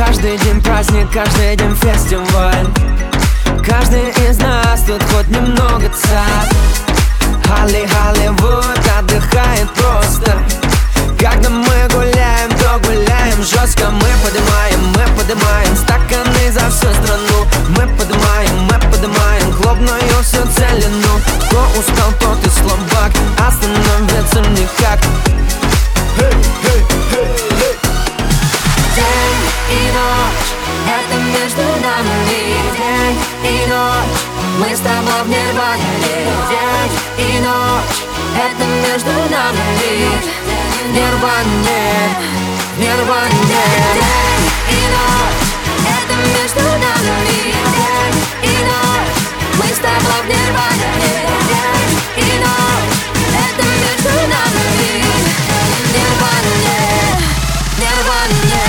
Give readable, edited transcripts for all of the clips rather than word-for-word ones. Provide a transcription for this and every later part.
Каждый день праздник, каждый день фестиваль. Каждый из нас тут хоть немного царь. Холливуд отдыхает просто. Когда мы гуляем, то гуляем жестко. Мы поднимаем стаканы за всю страну. Мы поднимаем клубную всю целину. Кто устал, тот и слабак, остановиться никак. День и ночь, это между нами. День и ночь, мы с тобой в нирване. День и ночь, это между нами. Нирване, нирване. День и ночь, это между нами. День и ночь, мы с тобой в нирване. День и ночь, это между нами. Нирване, нирване.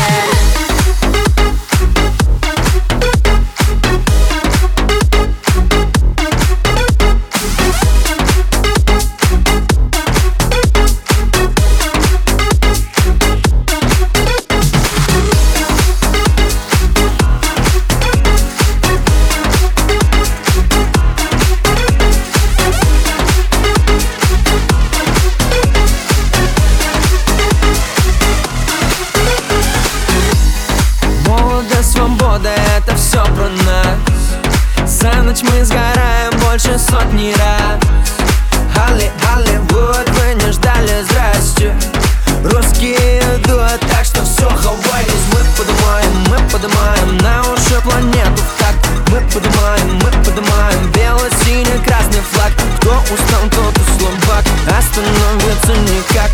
Свобода, это все про нас. За ночь мы сгораем больше сотни раз. Холливуд, вы не ждали, здрасте. Русские идут, так что все, хавайтесь. Мы поднимаем на уши планету в такт. Мы поднимаем бело-синий красный флаг. Кто устал, тот и слабак, остановиться никак.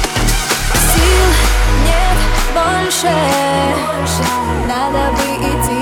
Сил нет больше, надо бы идти